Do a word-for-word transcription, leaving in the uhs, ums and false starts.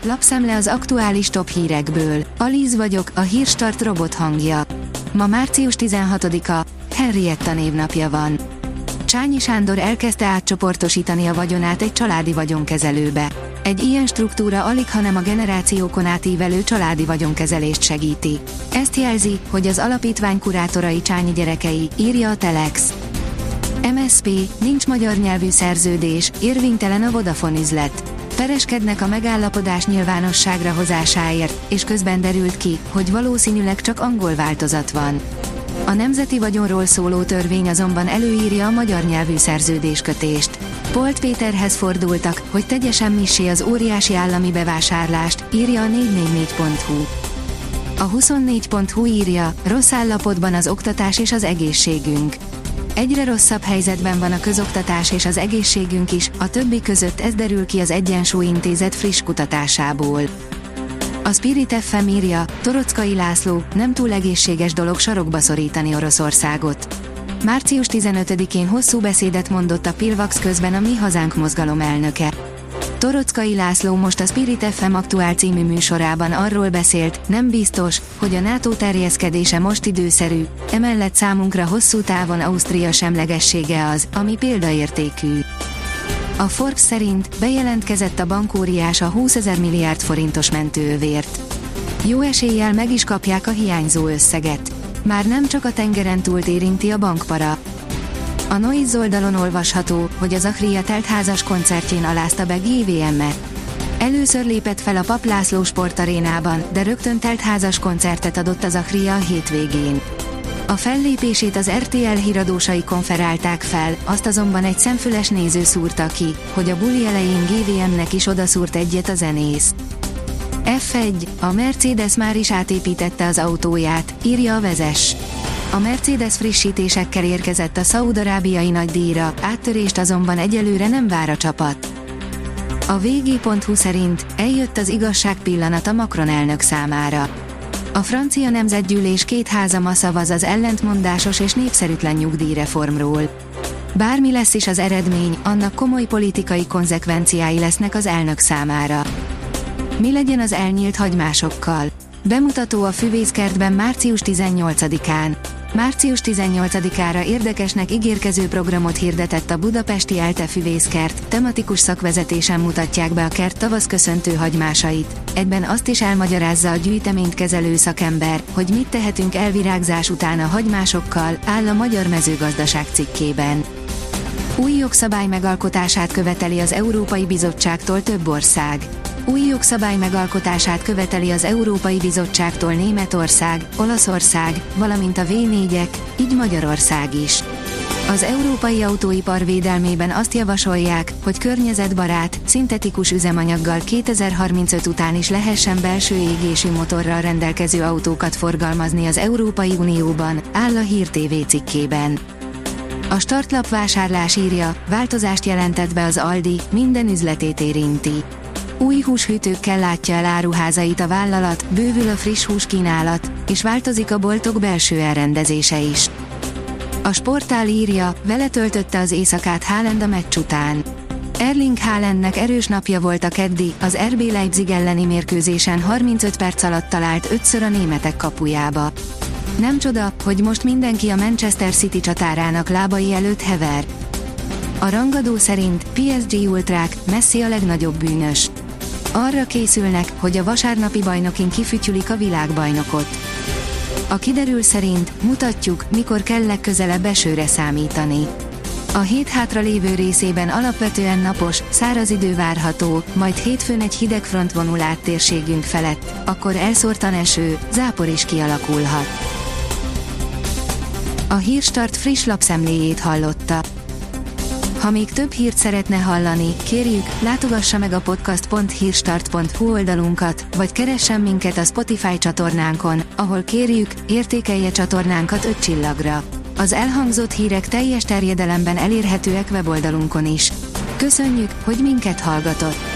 lapszemle az aktuális top hírekből. Alíz vagyok, a Hírstart robot hangja. Ma március tizenhatodika, Henrietta névnapja van. Csányi Sándor elkezdte átcsoportosítani a vagyonát egy családi vagyonkezelőbe. Egy ilyen struktúra alighanem a generációkon átívelő családi vagyonkezelést segíti. Ezt jelzi, hogy az alapítvány kurátorai Csányi gyerekei, írja a Telex. em es zé pé, nincs magyar nyelvű szerződés, érvénytelen a Vodafone üzlet. Pereskednek a megállapodás nyilvánosságra hozásáért, és közben derült ki, hogy valószínűleg csak angol változat van. A nemzeti vagyonról szóló törvény azonban előírja a magyar nyelvű szerződéskötést. Polt Péterhez fordultak, hogy tegye semmissé az óriási állami bevásárlást, írja a négy négy négy pont hu. A huszonnégy pont hu írja, rossz állapotban az oktatás és az egészségünk. Egyre rosszabb helyzetben van a közoktatás és az egészségünk is, a többi között ez derül ki az Egyensúly Intézet friss kutatásából. A Spirit ef em írja, Torockai László, nem túl egészséges dolog sarokba szorítani Oroszországot. március tizenötödikén hosszú beszédet mondott a Pilvax közben a Mi Hazánk mozgalom elnöke. Torockai László most a Spirit ef em Aktuál című műsorában arról beszélt, nem biztos, hogy a NATO terjeszkedése most időszerű, emellett számunkra hosszú távon Ausztria semlegessége az, ami példaértékű. A Forbes szerint bejelentkezett a bankóriás a húszezer milliárd forintos mentőövért. Jó eséllyel meg is kapják a hiányzó összeget. Már nem csak a tengeren túlt érinti a bankpara. A Noise oldalon olvasható, hogy az Achria teltházas koncertjén alázta be gé vé em-et. Először lépett fel a Papp László sportarénában, de rögtön teltházas koncertet adott az Achria a hétvégén. A fellépését az er té el híradósai konferálták fel, azt azonban egy szemfüles néző szúrta ki, hogy a buli elején gé vé em-nek is odaszúrt egyet a zenész. ef egy, a Mercedes már is átépítette az autóját, írja a Vezess. A Mercedes frissítésekkel érkezett a szaúd-arábiai nagydíjra, áttörést azonban egyelőre nem vár a csapat. A vé gé pont hu szerint eljött az igazság pillanata Macron elnök számára. A francia nemzetgyűlés két háza ma szavaz az ellentmondásos és népszerűtlen nyugdíjreformról. Bármi lesz is az eredmény, annak komoly politikai konzekvenciái lesznek az elnök számára. Mi legyen az elnyílt hagymásokkal? Bemutató a Füvészkertben március tizennyolcadikán. március tizennyolcadikára érdekesnek ígérkező programot hirdetett a budapesti ELTE Füvészkert, tematikus szakvezetésen mutatják be a kert tavaszköszöntő hagymásait. Egyben azt is elmagyarázza a gyűjteményt kezelő szakember, hogy mit tehetünk elvirágzás után a hagymásokkal, áll a Magyar Mezőgazdaság cikkében. Új jogszabály megalkotását követeli az Európai Bizottságtól több ország. Új jogszabály megalkotását követeli az Európai Bizottságtól Németország, Olaszország, valamint a vé négyek, így Magyarország is. Az európai autóipar védelmében azt javasolják, hogy környezetbarát, szintetikus üzemanyaggal kétezer-harmincöt után is lehessen belső égésű motorral rendelkező autókat forgalmazni az Európai Unióban, áll a Hír té vé cikkében. A startlap vásárlás írja, változást jelentett be az Aldi, minden üzletét érinti. Új húshűtőkkel látja el áruházait a vállalat, bővül a friss húskínálat, és változik a boltok belső elrendezése is. A sportál írja, vele töltötte az éjszakát Haaland a meccs után. Erling Haalandnek erős napja volt a keddi, az er bé Leipzig elleni mérkőzésen harmincöt perc alatt talált ötször a németek kapujába. Nem csoda, hogy most mindenki a Manchester City csatárának lábai előtt hever. A rangadó szerint pé es gé ultrák, Messi a legnagyobb bűnös. Arra készülnek, hogy a vasárnapi bajnokin kifütyülik a világbajnokot. A kiderül szerint mutatjuk, mikor kell legközelebb esőre számítani. A hét hátra lévő részében alapvetően napos, száraz idő várható, majd hétfőn egy hideg front vonul át térségünk felett, akkor elszórtan eső, zápor is kialakulhat. A Hírstart friss lapszemléjét hallotta. Ha még több hírt szeretne hallani, kérjük, látogassa meg a podcast pont hírstart pont hu oldalunkat, vagy keressen minket a Spotify csatornánkon, ahol kérjük, értékelje csatornánkat öt csillagra. Az elhangzott hírek teljes terjedelemben elérhetőek weboldalunkon is. Köszönjük, hogy minket hallgatott!